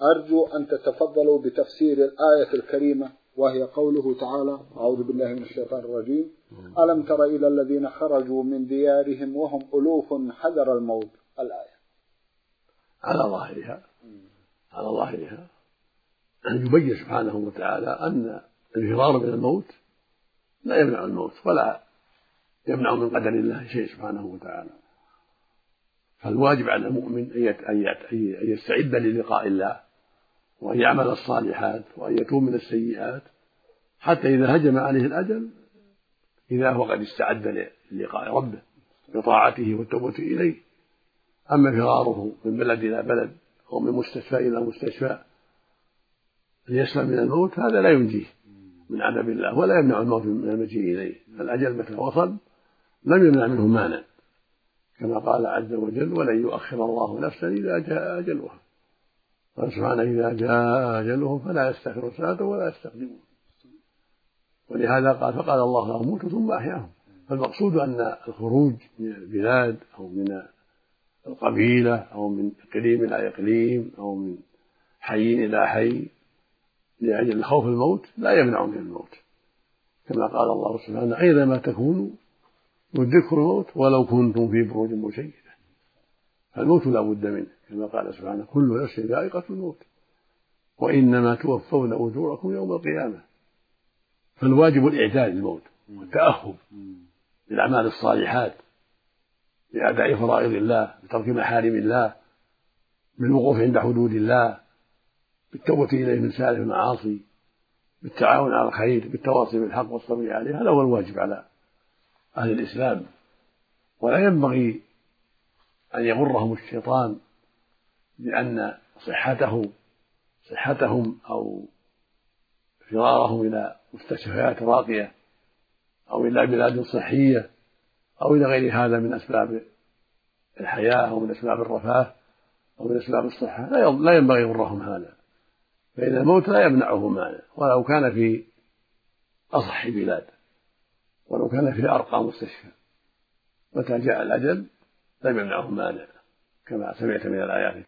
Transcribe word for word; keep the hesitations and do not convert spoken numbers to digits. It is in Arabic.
أرجو أن تتفضلوا بتفسير الآية الكريمة، وهي قوله تعالى: أعوذ بالله من الشيطان الرجيم: ألم تر إلى الذين خرجوا من ديارهم وهم ألوف حذر الموت. الآية على ظاهرها على ظاهرها أن يبين سبحانه وتعالى أن الفرار من الموت لا يمنع الموت ولا يمنع من قدر الله شيء سبحانه وتعالى. فالواجب على المؤمن أن يستعد للقاء الله، وأن يعمل الصالحات، وأن يتوب من السيئات، حتى إذا هجم عليه الأجل إذا هو قد استعد للقاء ربه بطاعته والتوبة إليه. أما فراره من بلد إلى بلد أو من مستشفى إلى مستشفى ليسلم من الموت، هذا لا ينجيه من عذاب الله ولا يمنع الموت من المجيء إليه. الأجل متى وصل لم يمنع منه مانع، كما قال عز وجل: ولن يؤخر الله نفسا إذا جاء أجلها. قال سبحانه: إذا جاء أجلهم فلا يستأخرون ساعة ولا يستقدمون. ولهذا قال: فقال الله لهم موتوا ثم أحياهم. فالمقصود أن الخروج من البلاد أو من القبيلة أو من إقليم إلى إقليم أو من حي إلى حي لأجل خوف الموت لا يمنع من الموت، كما قال الله سبحانه: أينما تكونوا يدرككم الموت ولو كنتم في بروج مشيدة. فالموت لا بد منه، كما قال سبحانه: كل نفس ذائقة الموت وإنما توفون أجوركم يوم القيامة. فالواجب الإعداد للموت والتأهب للأعمال الصالحات، بأداء فرائض الله، بترك محارم الله، بالوقوف عند حدود الله، بالتوبة إليه من سالف المعاصي، بالتعاون على الخير، بالتواصي بالحق والصبر عليه. هذا هو الواجب على أهل الإسلام. ولا ينبغي أن يغرهم الشيطان بأن صحته صحتهم أو فرارهم إلى مستشفيات راقية أو إلى بلاد صحية أو إلى غير هذا من أسباب الحياة أو من أسباب الرفاه أو من أسباب الصحة، لا ينبغي يغرهم هذا، فإن الموت لا يمنعه مانع، ولو كان في أصح بلاد، ولو كان في أرقى مستشفى، متى جاء الأجل لم يمنعه مانع، كما سمعت من الآيات.